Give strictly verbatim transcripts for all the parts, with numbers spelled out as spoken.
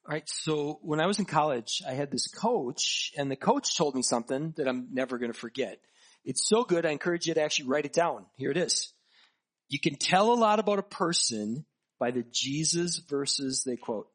All right, so when I was in college, I had this coach, and the coach told me something that I'm never going to forget. It's so good, I encourage you to actually write it down. Here it is. You can tell a lot about a person by the Jesus verses they quote.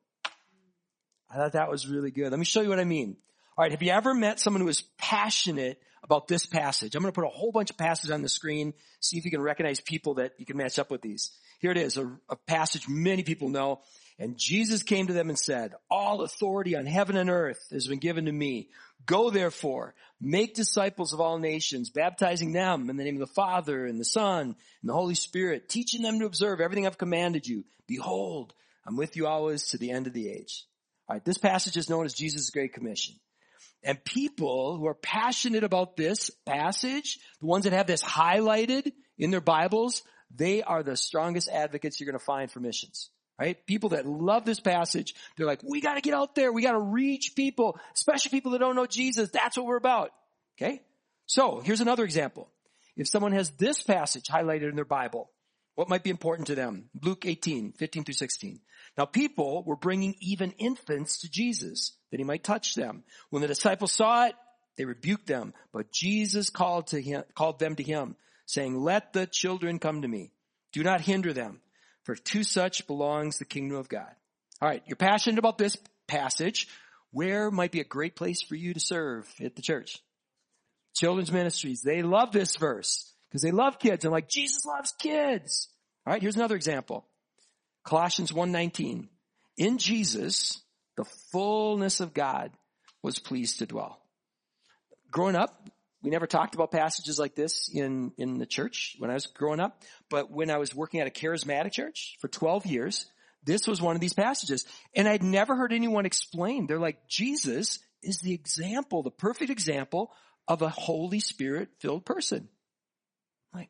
I thought that was really good. Let me show you what I mean. All right, have you ever met someone who is passionate about this passage? I'm going to put a whole bunch of passages on the screen, see if you can recognize people that you can match up with these. Here it is, a, a passage many people know. And Jesus came to them and said, all authority on heaven and earth has been given to me. Go therefore, make disciples of all nations, baptizing them in the name of the Father and the Son and the Holy Spirit, teaching them to observe everything I've commanded you. Behold, I'm with you always to the end of the age. All right, this passage is known as Jesus' Great Commission. And people who are passionate about this passage, the ones that have this highlighted in their Bibles, they are the strongest advocates you're going to find for missions. Right? People that love this passage, they're like, we got to get out there. We got to reach people, especially people that don't know Jesus. That's what we're about. Okay? So here's another example. If someone has this passage highlighted in their Bible, what might be important to them? Luke eighteen, fifteen through sixteen. Now people were bringing even infants to Jesus that he might touch them. When the disciples saw it, they rebuked them. But Jesus called to him, called them to him, saying, let the children come to me. Do not hinder them. For to such belongs the kingdom of God. All right, you're passionate about this passage. Where might be a great place for you to serve at the church? Children's ministries. They love this verse because they love kids. And like, Jesus loves kids. All right, here's another example. Colossians one nineteen. In Jesus, the fullness of God was pleased to dwell. Growing up, we never talked about passages like this in, in the church when I was growing up. But when I was working at a charismatic church for twelve years, this was one of these passages. And I'd never heard anyone explain. They're like, Jesus is the example, the perfect example of a Holy Spirit-filled person. Like,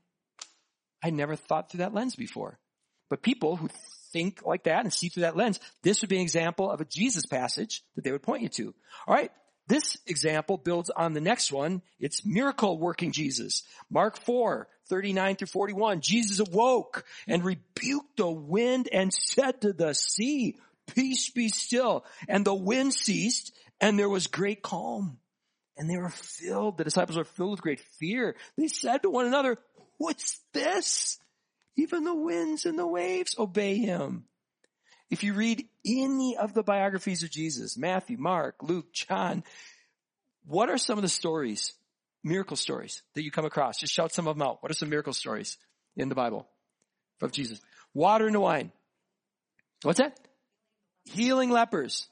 I never thought through that lens before. But people who think like that and see through that lens, this would be an example of a Jesus passage that they would point you to. All right. This example builds on the next one. It's miracle working Jesus. Mark four, thirty-nine through forty-one. Jesus awoke and rebuked the wind and said to the sea, peace be still. And the wind ceased and there was great calm. And they were filled, the disciples were filled with great fear. They said to one another, what's this? Even the winds and the waves obey him. If you read any of the biographies of Jesus, Matthew, Mark, Luke, John, what are some of the stories, miracle stories that you come across? Just shout some of them out. What are some miracle stories in the Bible of Jesus? Water into wine. What's that? Healing lepers.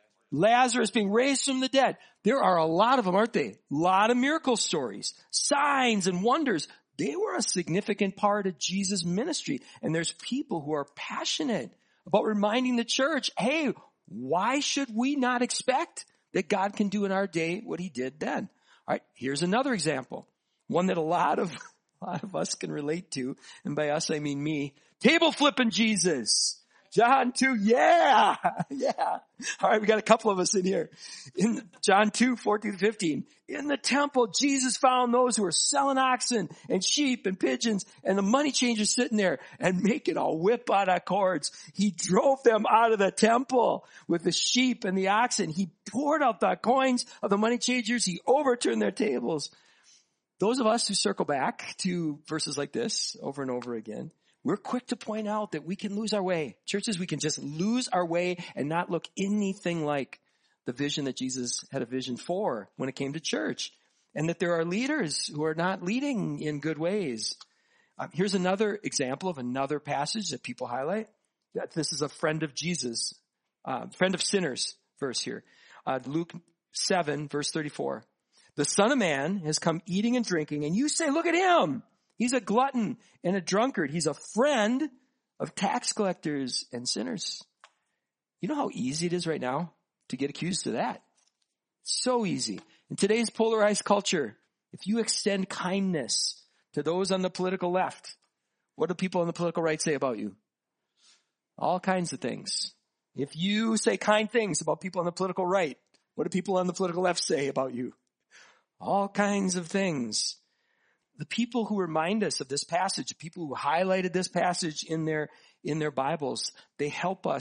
Lazarus being raised from the dead. There are a lot of them, aren't they? A lot of miracle stories. Signs and wonders. They were a significant part of Jesus' ministry. And there's people who are passionate about reminding the church, hey, why should we not expect that God can do in our day what he did then? All right, here's another example. One that a lot of, a lot of us can relate to. And by us, I mean me. Table flipping Jesus. John two, yeah, yeah. All right, we got a couple of us in here. In John two, fourteen to fifteen. In the temple, Jesus found those who were selling oxen and sheep and pigeons and the money changers sitting there and making a whip out of cords. He drove them out of the temple with the sheep and the oxen. He poured out the coins of the money changers. He overturned their tables. Those of us who circle back to verses like this over and over again, we're quick to point out that we can lose our way. Churches, we can just lose our way and not look anything like the vision that Jesus had a vision for when it came to church. And that there are leaders who are not leading in good ways. Um, here's another example of another passage that people highlight. This is a friend of Jesus, uh, friend of sinners verse here. Uh, Luke seven, verse thirty-four. The Son of Man has come eating and drinking, and you say, look at him. He's a glutton and a drunkard. He's a friend of tax collectors and sinners. You know how easy it is right now to get accused of that? So easy. In today's polarized culture, if you extend kindness to those on the political left, what do people on the political right say about you? All kinds of things. If you say kind things about people on the political right, what do people on the political left say about you? All kinds of things. The people who remind us of this passage, the people who highlighted this passage in their, in their Bibles, they help us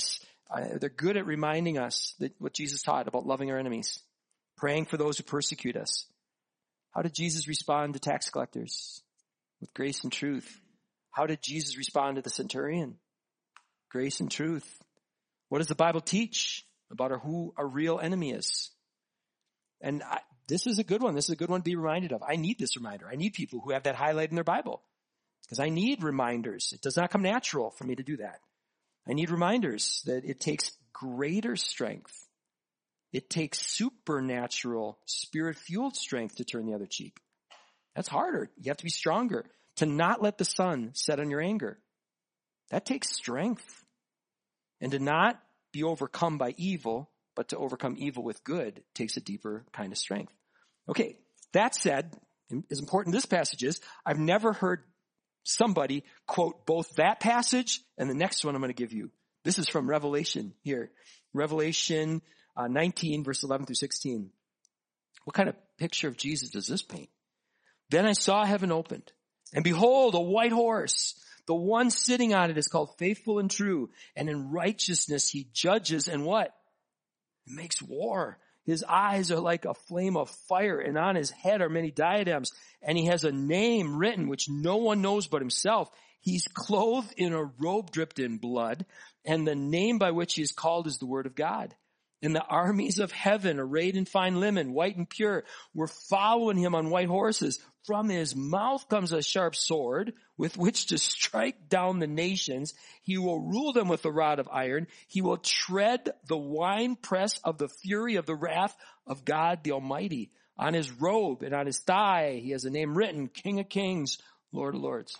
Uh, they're good at reminding us that what Jesus taught about loving our enemies, praying for those who persecute us. How did Jesus respond to tax collectors? With grace and truth. How did Jesus respond to the centurion? Grace and truth. What does the Bible teach about our, who our real enemy is? And I, this is a good one. This is a good one to be reminded of. I need this reminder. I need people who have that highlighted in their Bible. Because I need reminders. It does not come natural for me to do that. I need reminders that it takes greater strength. It takes supernatural, spirit-fueled strength to turn the other cheek. That's harder. You have to be stronger. To not let the sun set on your anger. That takes strength. And to not be overcome by evil, but to overcome evil with good takes a deeper kind of strength. Okay, that said, as important this passage is, I've never heard somebody quote both that passage and the next one I'm going to give you. This is from Revelation here. Revelation uh, nineteen, verse eleven through sixteen. What kind of picture of Jesus does this paint? Then I saw heaven opened, and behold, a white horse. The one sitting on it is called Faithful and True, and in righteousness he judges and what? Makes war. His eyes are like a flame of fire, and on his head are many diadems, and he has a name written which no one knows but himself. He's clothed in a robe dripped in blood, and the name by which he is called is the Word of God. And the armies of heaven, arrayed in fine linen, white and pure, were following him on white horses. From his mouth comes a sharp sword with which to strike down the nations. He will rule them with a rod of iron. He will tread the winepress of the fury of the wrath of God the Almighty. On his robe and on his thigh, he has a name written, King of Kings, Lord of Lords.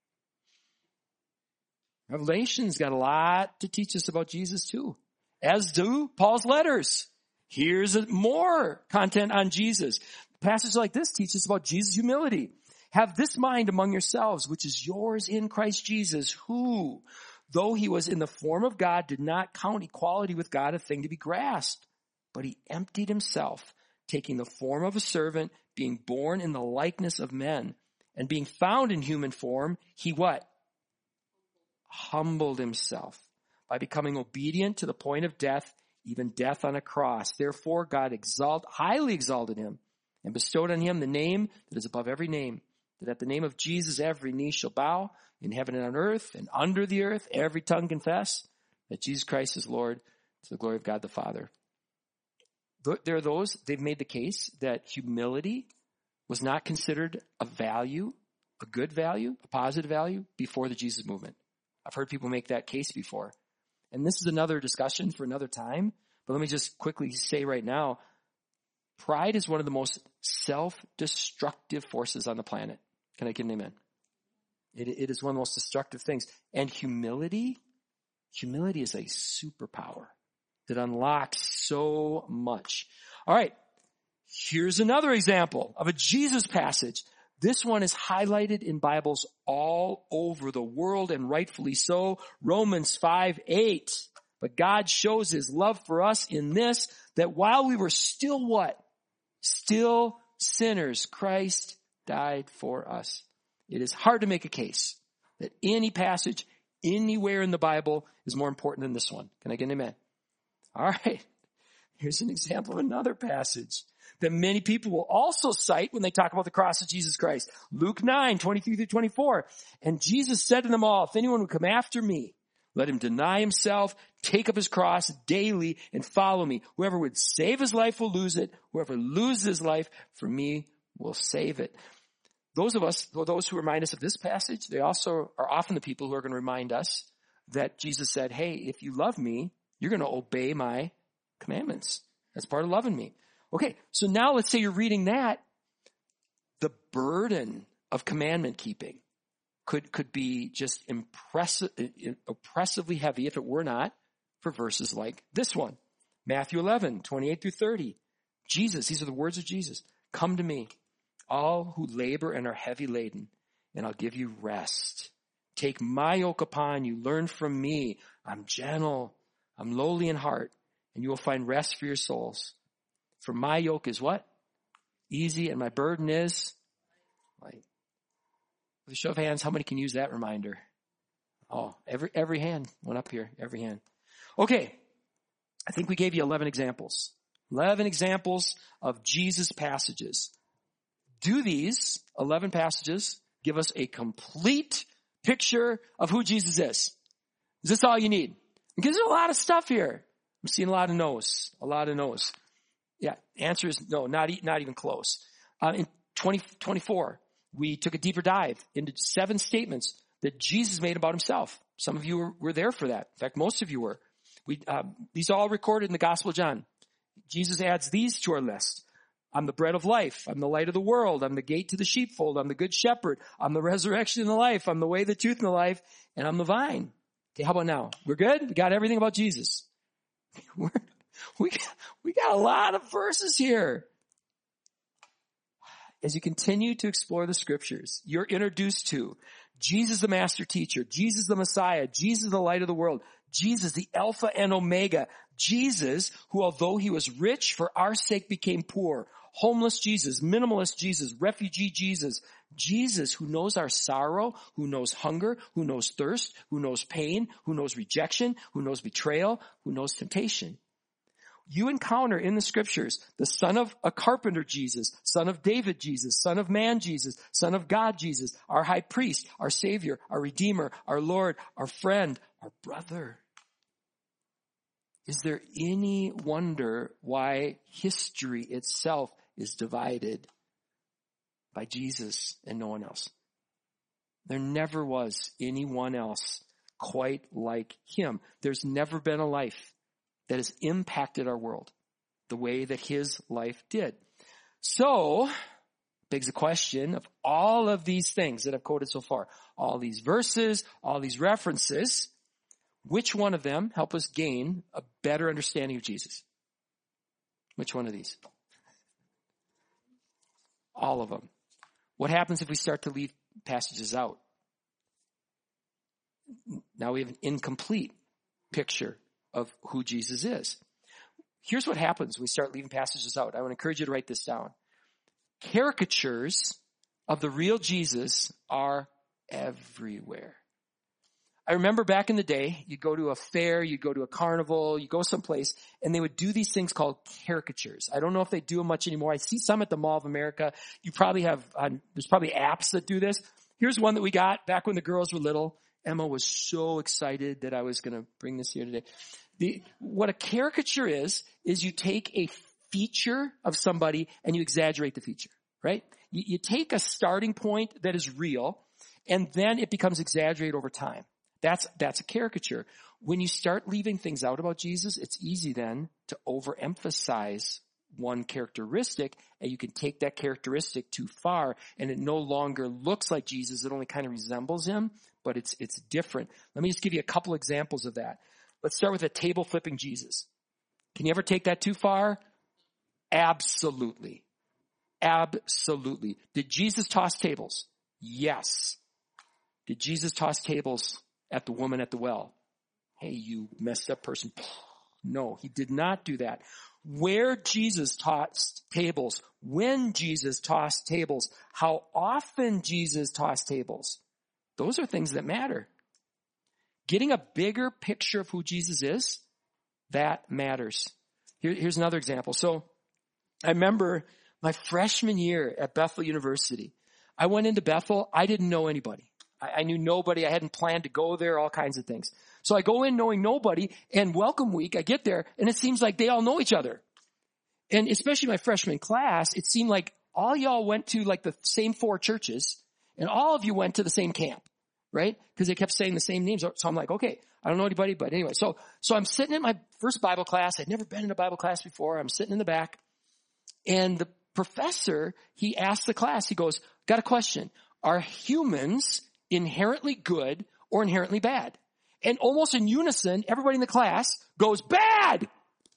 Revelation's got a lot to teach us about Jesus too. As do Paul's letters. Here's more content on Jesus. Passages like this teach us about Jesus' humility. Have this mind among yourselves, which is yours in Christ Jesus, who, though he was in the form of God, did not count equality with God a thing to be grasped, but he emptied himself, taking the form of a servant, being born in the likeness of men, and being found in human form, he what? Humbled himself by becoming obedient to the point of death, even death on a cross. Therefore, God exalt, highly exalted him and bestowed on him the name that is above every name, that at the name of Jesus every knee shall bow in heaven and on earth and under the earth, every tongue confess that Jesus Christ is Lord, to the glory of God the Father. There are those, they've made the case that humility was not considered a value, a good value, a positive value before the Jesus movement. I've heard people make that case before. And this is another discussion for another time, but let me just quickly say right now, pride is one of the most self-destructive forces on the planet. Can I get an amen? It, it is one of the most destructive things. And humility, humility is a superpower that unlocks so much. All right, here's another example of a Jesus passage. This one is highlighted in Bibles all over the world, and rightfully so. Romans five eight. But God shows his love for us in this, that while we were still what? Still sinners, Christ died for us. It is hard to make a case that any passage anywhere in the Bible is more important than this one. Can I get an amen? All right. Here's an example of another passage that many people will also cite when they talk about the cross of Jesus Christ. Luke nine, twenty-three through twenty-four. And Jesus said to them all, if anyone would come after me, let him deny himself, take up his cross daily, and follow me. Whoever would save his life will lose it. Whoever loses his life for me will save it. Those of us, those who remind us of this passage, they also are often the people who are going to remind us that Jesus said, hey, if you love me, you're going to obey my commandments. That's part of loving me. Okay, so now let's say you're reading that. The burden of commandment keeping could, could be just impressive, oppressively heavy if it were not for verses like this one. Matthew eleven, twenty-eight through thirty. Jesus, these are the words of Jesus. Come to me, all who labor and are heavy laden, and I'll give you rest. Take my yoke upon you. Learn from me. I'm gentle. I'm lowly in heart, and you will find rest for your souls. For my yoke is what? Easy, and my burden is light. With a show of hands, how many can use that reminder? Oh, every every hand went up here. Every hand. Okay, I think we gave you eleven examples. eleven examples of Jesus passages. Do these eleven passages give us a complete picture of who Jesus is? Is this all you need? Because there's a lot of stuff here. I'm seeing a lot of no's. A lot of no's. Yeah, answer is no, not, not even close. Uh, in twenty twenty-four, we took a deeper dive into seven statements that Jesus made about himself. Some of you were, were there for that. In fact, most of you were. We, uh, these are all recorded in the Gospel of John. Jesus adds these to our list. I'm the bread of life. I'm the light of the world. I'm the gate to the sheepfold. I'm the good shepherd. I'm the resurrection and the life. I'm the way, the truth, and the life. And I'm the vine. Okay, how about now? We're good? We got everything about Jesus. We're, we, we got a lot of verses here. As you continue to explore the scriptures, you're introduced to Jesus the master teacher, Jesus the Messiah, Jesus the light of the world, Jesus the Alpha and Omega, Jesus who although he was rich for our sake became poor, homeless Jesus, minimalist Jesus, refugee Jesus, Jesus who knows our sorrow, who knows hunger, who knows thirst, who knows pain, who knows rejection, who knows betrayal, who knows temptation. You encounter in the scriptures the son of a carpenter Jesus, son of David Jesus, son of man Jesus, son of God Jesus, our high priest, our savior, our redeemer, our Lord, our friend, our brother. Is there any wonder why history itself is divided by Jesus and no one else? There never was anyone else quite like him. There's never been a life that has impacted our world the way that his life did. So, begs the question of all of these things that I've quoted so far, all these verses, all these references, which one of them help us gain a better understanding of Jesus? Which one of these? All of them. What happens if we start to leave passages out? Now we have an incomplete picture of who Jesus is. Here's what happens when we start leaving passages out. I want to encourage you to write this down. Caricatures of the real Jesus are everywhere. I remember back in the day, you'd go to a fair, you'd go to a carnival, you go someplace, and they would do these things called caricatures. I don't know if they do them much anymore. I see some at the Mall of America. You probably have, uh, there's probably apps that do this. Here's one that we got back when the girls were little. Emma was so excited that I was going to bring this here today. The, what a caricature is, is you take a feature of somebody and you exaggerate the feature, right? You, you take a starting point that is real and then it becomes exaggerated over time. That's, that's a caricature. When you start leaving things out about Jesus, it's easy then to overemphasize one characteristic, and you can take that characteristic too far and it no longer looks like Jesus. It only kind of resembles him, but it's, it's different. Let me just give you a couple examples of that. Let's start with a table flipping Jesus. Can you ever take that too far? Absolutely. Absolutely. Did Jesus toss tables? Yes. Did Jesus toss tables at the woman at the well? Hey, you messed up person. No, he did not do that. Where Jesus tossed tables, when Jesus tossed tables, how often Jesus tossed tables, those are things that matter. Getting a bigger picture of who Jesus is, that matters. Here, here's another example. So I remember my freshman year at Bethel University. I went into Bethel. I didn't know anybody. I, I knew nobody. I hadn't planned to go there, all kinds of things. So I go in knowing nobody, and welcome week, I get there, and it seems like they all know each other. And especially my freshman class, it seemed like all y'all went to like the same four churches, and all of you went to the same camp. Right? Because they kept saying the same names. So I'm like, okay, I don't know anybody, but anyway. So, so I'm sitting in my first Bible class. I'd never been in a Bible class before. I'm sitting in the back. And the professor, he asked the class, he goes, got a question. Are humans inherently good or inherently bad? And almost in unison, everybody in the class goes, bad!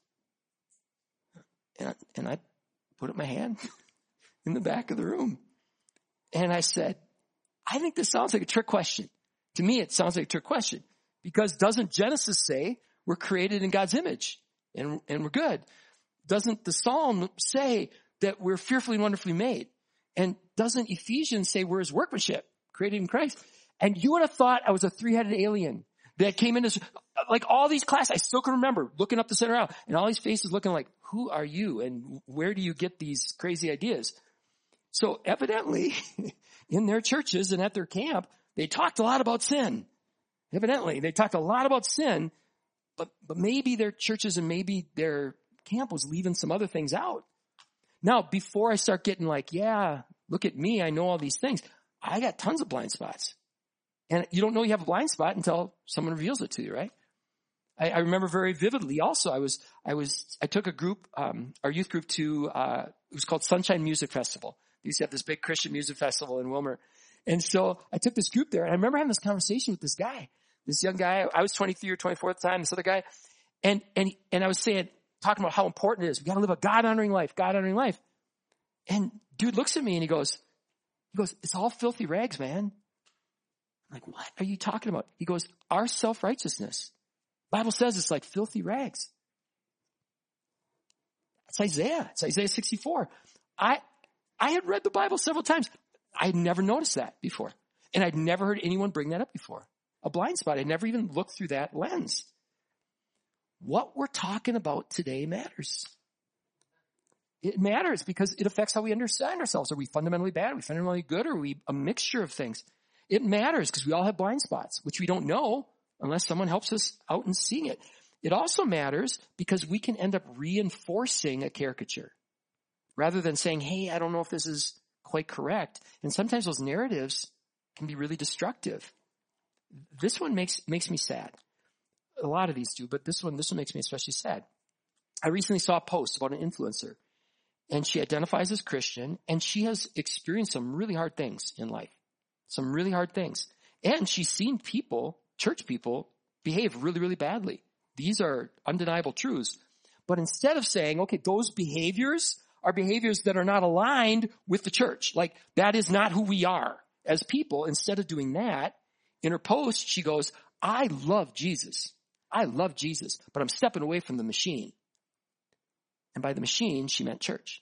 And I, and I put up my hand in the back of the room. And I said, I think this sounds like a trick question. To me, it sounds like a trick question. Because doesn't Genesis say we're created in God's image and, and we're good? Doesn't the Psalm say that we're fearfully and wonderfully made? And doesn't Ephesians say we're his workmanship, created in Christ? And you would have thought I was a three-headed alien that came in as, like all these classes, I still can remember looking up the center aisle and all these faces looking like, who are you and where do you get these crazy ideas? So evidently in their churches and at their camp, they talked a lot about sin. Evidently they talked a lot about sin, but, but maybe their churches and maybe their camp was leaving some other things out. Now, before I start getting like, yeah, look at me, I know all these things, I got tons of blind spots. And you don't know you have a blind spot until someone reveals it to you, right? I, I remember very vividly also, I was, I was, I took a group, um, our youth group to, uh, it was called Sunshine Music Festival. They used to have this big Christian music festival in Wilmer. And so I took this group there and I remember having this conversation with this guy, this young guy. I was twenty-three or twenty-four at the time, this other guy. And, and, and I was saying, talking about how important it is. We got to live a God-honoring life, God-honoring life. And dude looks at me and he goes, he goes, it's all filthy rags, man. I'm like, what are you talking about? He goes, our self-righteousness. Bible says it's like filthy rags. It's Isaiah. It's Isaiah sixty-four. I, I had read the Bible several times. I had never noticed that before. And I'd never heard anyone bring that up before. A blind spot. I'd never even looked through that lens. What we're talking about today matters. It matters because it affects how we understand ourselves. Are we fundamentally bad? Are we fundamentally good? Or are we a mixture of things? It matters because we all have blind spots, which we don't know unless someone helps us out in seeing it. It also matters because we can end up reinforcing a caricature rather than saying, hey, I don't know if this is quite correct. And sometimes those narratives can be really destructive. This one makes, makes me sad. A lot of these do, but this one, this one makes me especially sad. I recently saw a post about an influencer and she identifies as Christian and she has experienced some really hard things in life. Some really hard things. And she's seen people, church people, behave really, really badly. These are undeniable truths. But instead of saying, okay, those behaviors are behaviors that are not aligned with the church. Like, that is not who we are as people. Instead of doing that, in her post, she goes, I love Jesus. I love Jesus, but I'm stepping away from the machine. And by the machine, she meant church.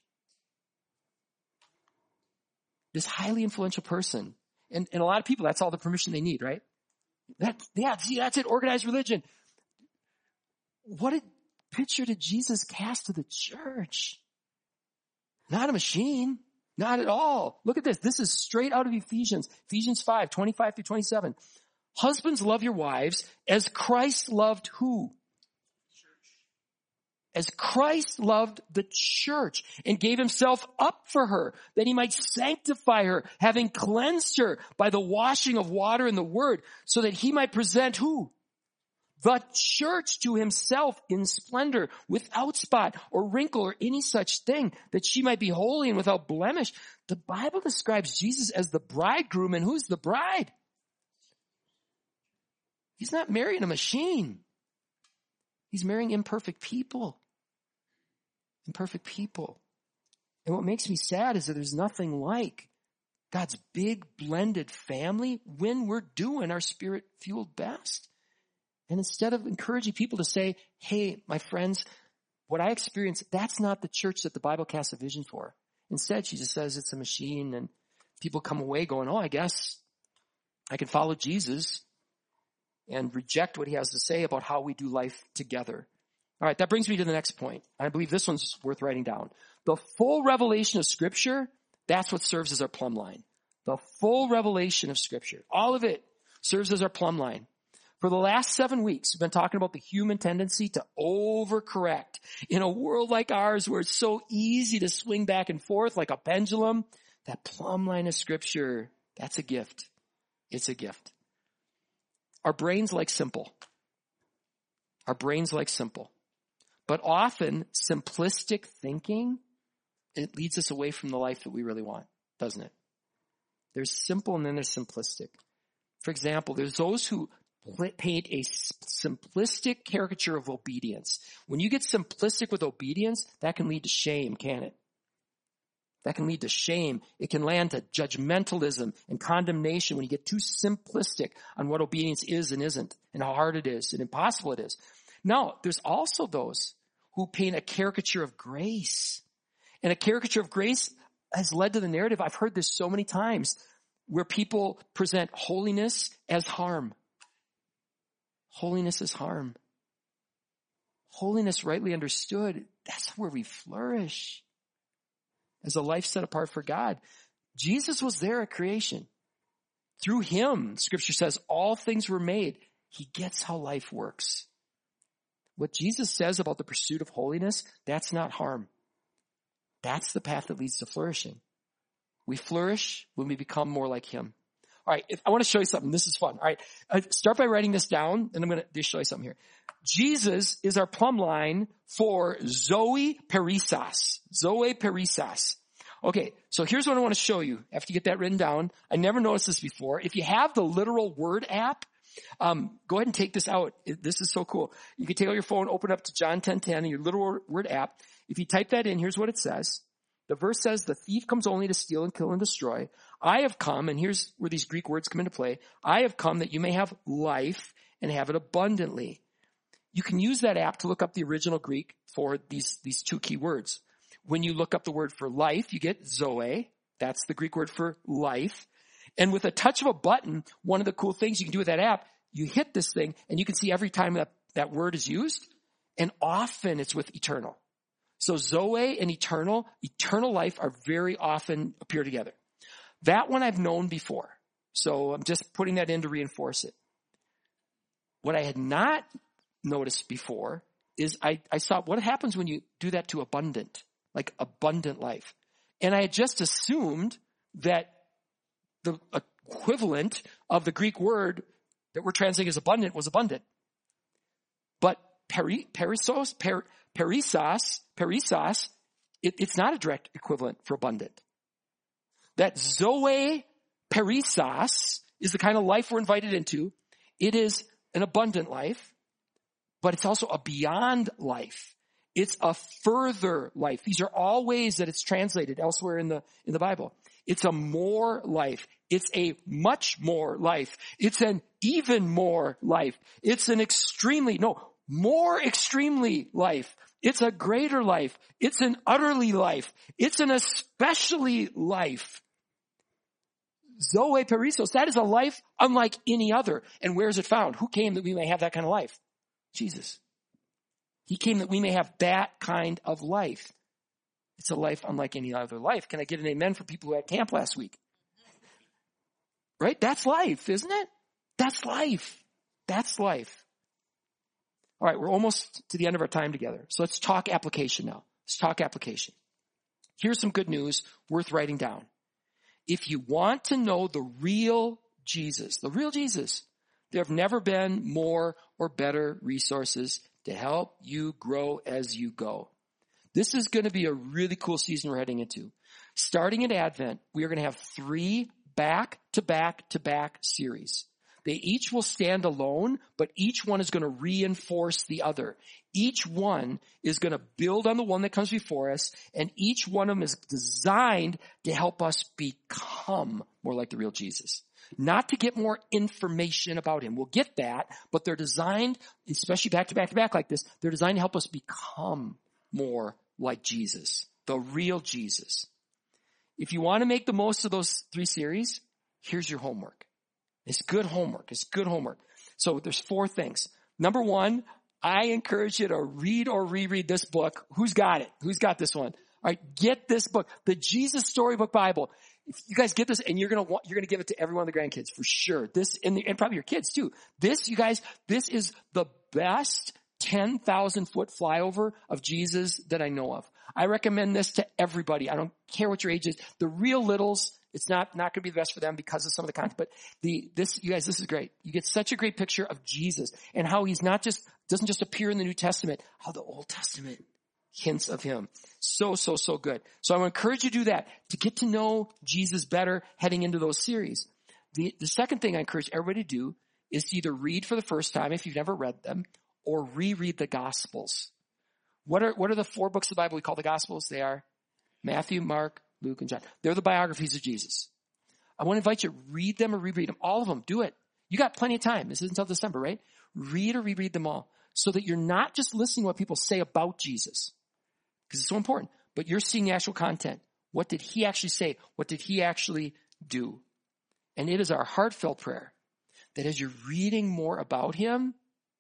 This highly influential person. And, and a lot of people, that's all the permission they need, right? That, yeah, see, that's it, organized religion. What a picture did Jesus cast to the church? Not a machine. Not at all. Look at this. This is straight out of Ephesians. Ephesians five, twenty-five through twenty-seven. Husbands, love your wives as Christ loved who? As Christ loved the church and gave himself up for her, that he might sanctify her, having cleansed her by the washing of water and the word, so that he might present who? The church to himself in splendor, without spot or wrinkle or any such thing, that she might be holy and without blemish. The Bible describes Jesus as the bridegroom, and who's the bride? He's not marrying a machine. He's marrying imperfect people. Imperfect people. And what makes me sad is that there's nothing like God's big blended family when we're doing our spirit-fueled best. And instead of encouraging people to say, hey, my friends, what I experienced, that's not the church that the Bible casts a vision for. Instead, she just says it's a machine, and people come away going, oh, I guess I can follow Jesus and reject what he has to say about how we do life together. All right, that brings me to the next point. I believe this one's worth writing down. The full revelation of Scripture, that's what serves as our plumb line. The full revelation of Scripture, all of it serves as our plumb line. For the last seven weeks, we've been talking about the human tendency to overcorrect. In a world like ours where it's so easy to swing back and forth like a pendulum, that plumb line of Scripture, that's a gift. It's a gift. Our brains like simple. Our brains like simple. But often, simplistic thinking, it leads us away from the life that we really want, doesn't it? There's simple and then there's simplistic. For example, there's those who paint a simplistic caricature of obedience. When you get simplistic with obedience, that can lead to shame, can't it? That can lead to shame. It can land to judgmentalism and condemnation when you get too simplistic on what obedience is and isn't, and how hard it is and impossible it is. Now, there's also those who paint a caricature of grace. And a caricature of grace has led to the narrative, I've heard this so many times, where people present holiness as harm. Holiness is harm. Holiness rightly understood, that's where we flourish. As a life set apart for God. Jesus was there at creation. Through him, Scripture says, all things were made. He gets how life works. What Jesus says about the pursuit of holiness, that's not harm. That's the path that leads to flourishing. We flourish when we become more like him. All right, if, I want to show you something. This is fun. All right, uh, start by writing this down, and I'm going to show you something here. Jesus is our plumb line for Zoe Perisas. Zoe Perisas. Okay, so here's what I want to show you after you get that written down. I never noticed this before. If you have the Literal Word app, um, go ahead and take this out. It, this is so cool. You can take out your phone, open up to John ten ten in your Literal Word app. If you type that in, here's what it says. The verse says, the thief comes only to steal and kill and destroy. I have come, and here's where these Greek words come into play. I have come that you may have life and have it abundantly. You can use that app to look up the original Greek for these, these two key words. When you look up the word for life, you get Zoe. That's the Greek word for life. And with a touch of a button, one of the cool things you can do with that app, you hit this thing, and you can see every time that, that word is used, and often it's with eternal. So Zoe and eternal, eternal life are very often appear together. That one I've known before. So I'm just putting that in to reinforce it. What I had not noticed before is I, I saw what happens when you do that to abundant, like abundant life. And I had just assumed that the equivalent of the Greek word that we're translating as abundant was abundant. But peri, perisos, per, perisas, perisas, it, it's not a direct equivalent for abundant. That Zoe perisas is the kind of life we're invited into. It is an abundant life, but it's also a beyond life. It's a further life. These are all ways that it's translated elsewhere in the, in the Bible. It's a more life. It's a much more life. It's an even more life. It's an extremely, no, more extremely life. It's a greater life. It's an utterly life. It's an especially life. Zoe Perisos, that is a life unlike any other. And where is it found? Who came that we may have that kind of life? Jesus. He came that we may have that kind of life. It's a life unlike any other life. Can I get an amen for people who had camp last week? Right? That's life, isn't it? That's life. That's life. All right, we're almost to the end of our time together. So let's talk application now. Let's talk application. Here's some good news worth writing down. If you want to know the real Jesus, the real Jesus, there have never been more or better resources to help you grow as you go. This is going to be a really cool season we're heading into. Starting at Advent, we are going to have three back-to-back-to-back series. They each will stand alone, but each one is going to reinforce the other. Each one is going to build on the one that comes before us, and each one of them is designed to help us become more like the real Jesus. Not to get more information about him. We'll get that, but they're designed, especially back to back to back like this, they're designed to help us become more like Jesus, the real Jesus. If you want to make the most of those three series, here's your homework. It's good homework. It's good homework. So there's four things. Number one, I encourage you to read or reread this book. Who's got it? Who's got this one? All right, get this book, the Jesus Storybook Bible. If you guys get this, and you're gonna want, you're gonna give it to every one of the grandkids for sure. This and, the, and probably your kids too. This, you guys, this is the best ten thousand foot flyover of Jesus that I know of. I recommend this to everybody. I don't care what your age is. The real littles, it's not, not going to be the best for them because of some of the content, but the, this, you guys, this is great. You get such a great picture of Jesus and how he's not just, doesn't just appear in the New Testament, how the Old Testament hints of him. So, so, so good. So I want to encourage you to do that, to get to know Jesus better heading into those series. The, the second thing I encourage everybody to do is to either read for the first time if you've never read them, or reread the Gospels. What are, what are the four books of the Bible we call the Gospels? They are Matthew, Mark, Luke, and John. They're the biographies of Jesus. I want to invite you to read them or reread them. All of them. Do it. You got plenty of time. This is until December, right? Read or reread them all so that you're not just listening to what people say about Jesus, because it's so important, but you're seeing the actual content. What did he actually say? What did he actually do? And it is our heartfelt prayer that as you're reading more about him,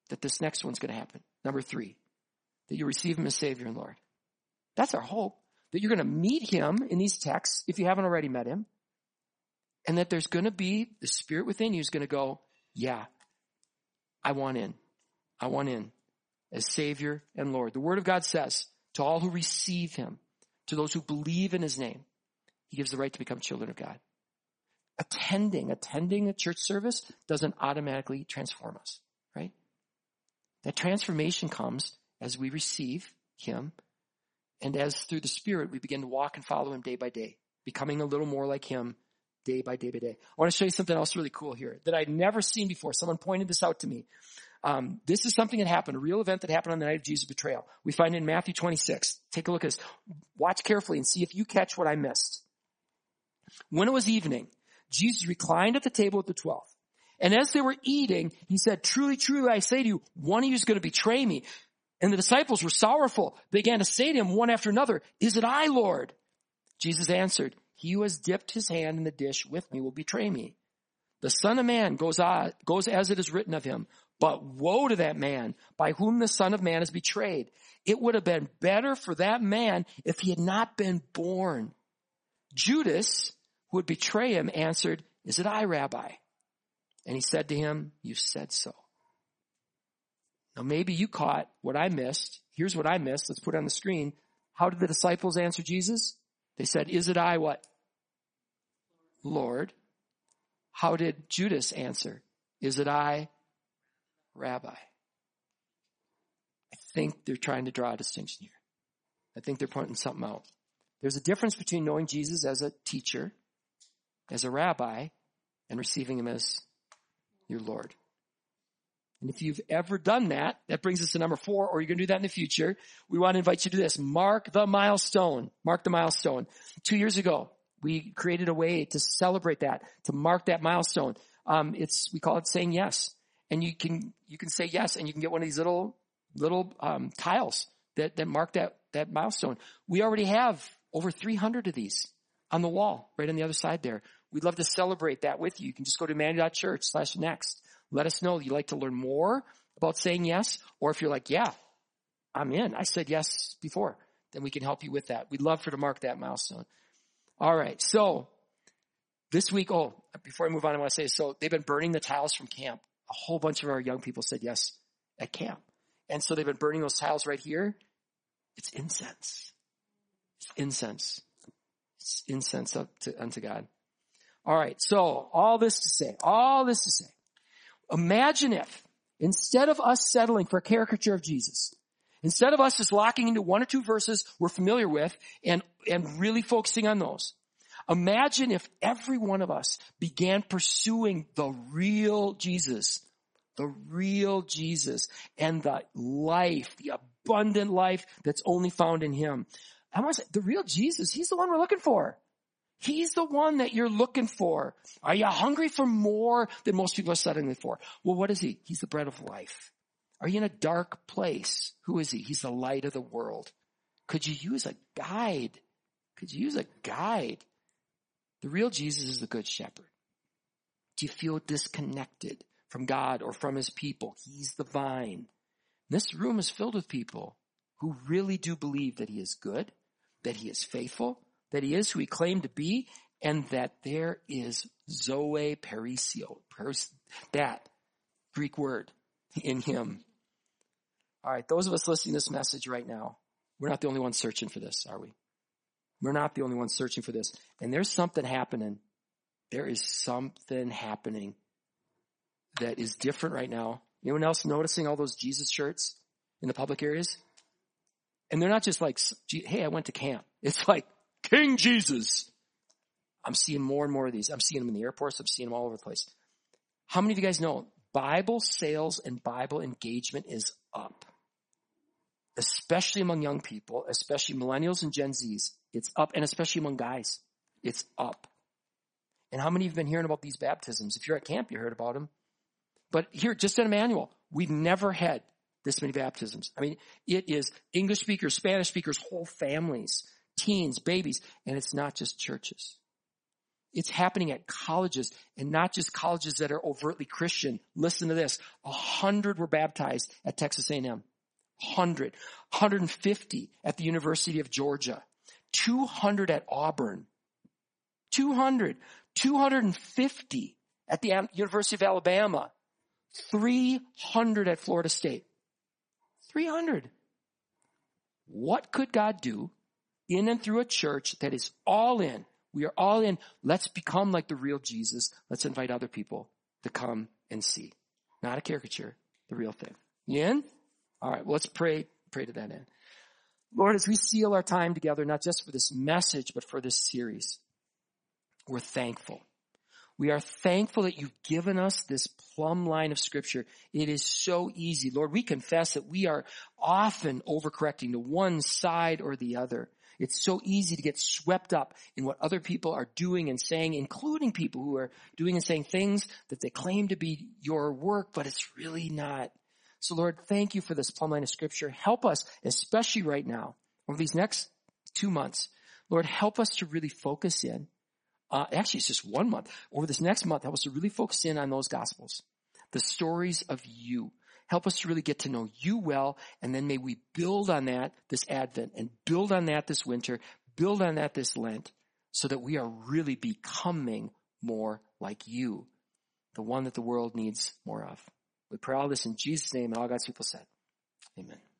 that this next one's going to happen. Number three, that you receive him as Savior and Lord. That's our hope, that you're going to meet him in these texts if you haven't already met him, and that there's going to be the Spirit within you is going to go, yeah, I want in. I want in as Savior and Lord. The Word of God says, to all who receive him, to those who believe in his name, he gives the right to become children of God. Attending, attending a church service doesn't automatically transform us, right? That transformation comes as we receive him, and as through the Spirit we begin to walk and follow him day by day, becoming a little more like him day by day by day. I want to show you something else really cool here that I'd never seen before. Someone pointed this out to me. Um, this is something that happened, a real event that happened on the night of Jesus' betrayal. We find it in Matthew twenty-six. Take a look at this. Watch carefully and see if you catch what I missed. When it was evening, Jesus reclined at the table with the twelve. And as they were eating, he said, truly, truly, I say to you, one of you is going to betray me. And the disciples were sorrowful. They began to say to him one after another, is it I, Lord? Jesus answered, he who has dipped his hand in the dish with me will betray me. The Son of Man goes, on, goes as it is written of him. But woe to that man by whom the Son of Man is betrayed. It would have been better for that man if he had not been born. Judas, who would betray him, answered, is it I, Rabbi? And he said to him, you said so. Now maybe you caught what I missed. Here's what I missed. Let's put it on the screen. How did the disciples answer Jesus? They said, is it I, what? Lord. How did Judas answer? Is it I, Rabbi? I think they're trying to draw a distinction here. I think they're pointing something out. There's a difference between knowing Jesus as a teacher, as a rabbi, and receiving him as your Lord. And if you've ever done that, that brings us to number four, or you're going to do that in the future. We want to invite you to do this. Mark the milestone. Mark the milestone. Two years ago, we created a way to celebrate that, to mark that milestone. Um, it's, we call it saying yes. And you can, you can say yes, and you can get one of these little, little, um, tiles that, that mark that, that milestone. We already have over three hundred of these on the wall, right on the other side there. We'd love to celebrate that with you. You can just go to emmanuel.church slash next. Let us know you'd like to learn more about saying yes, or if you're like, yeah, I'm in. I said yes before. Then we can help you with that. We'd love for to mark that milestone. All right. So this week, oh, before I move on, I want to say, so they've been burning the tiles from camp. A whole bunch of our young people said yes at camp. And so they've been burning those tiles right here. It's incense. It's incense. It's incense up to, unto God. All right. So all this to say, all this to say, imagine if instead of us settling for a caricature of Jesus, instead of us just locking into one or two verses we're familiar with and, and really focusing on those, imagine if every one of us began pursuing the real Jesus, the real Jesus and the life, the abundant life that's only found in him. I want to say, the real Jesus, he's the one we're looking for. He's the one that you're looking for. Are you hungry for more than most people are settling for? Well, what is he? He's the bread of life. Are you in a dark place? Who is he? He's the light of the world. Could you use a guide? Could you use a guide? The real Jesus is the good shepherd. Do you feel disconnected from God or from his people? He's the vine. This room is filled with people who really do believe that he is good, that he is faithful, that he is who he claimed to be, and that there is Zoe Perisio, that Greek word in him. All right, those of us listening to this message right now, we're not the only ones searching for this, are we? We're not the only ones searching for this. And there's something happening. There is something happening that is different right now. Anyone else noticing all those Jesus shirts in the public areas? And they're not just like, hey, I went to camp. It's like, King Jesus. I'm seeing more and more of these. I'm seeing them in the airports. I'm seeing them all over the place. How many of you guys know Bible sales and Bible engagement is up? Especially among young people, especially millennials and Gen Zs. It's up, and especially among guys. It's up. And how many of you have been hearing about these baptisms? If you're at camp, you heard about them. But here, just at Emmanuel, we've never had this many baptisms. I mean, it is English speakers, Spanish speakers, whole families, teens, babies, and it's not just churches. It's happening at colleges, and not just colleges that are overtly Christian. Listen to this. A hundred were baptized at Texas A and M. Hundred. one hundred fifty at the University of Georgia. two hundred at Auburn. two hundred. two hundred fifty at the University of Alabama. three hundred at Florida State. three hundred. What could God do in and through a church that is all in? We are all in. Let's become like the real Jesus. Let's invite other people to come and see. Not a caricature, the real thing. You in? All right, well, let's pray, pray to that end. Lord, as we seal our time together, not just for this message, but for this series, we're thankful. We are thankful that you've given us this plumb line of Scripture. It is so easy. Lord, we confess that we are often overcorrecting to one side or the other. It's so easy to get swept up in what other people are doing and saying, including people who are doing and saying things that they claim to be your work, but it's really not. So Lord, thank you for this plumb line of Scripture. Help us, especially right now, over these next two months. Lord, help us to really focus in. Uh, actually, it's just one month. Over this next month, help us to really focus in on those Gospels, the stories of you. Help us to really get to know you well, and then may we build on that this Advent, and build on that this winter, build on that this Lent, so that we are really becoming more like you, the one that the world needs more of. We pray all this in Jesus' name, and all God's people said, amen.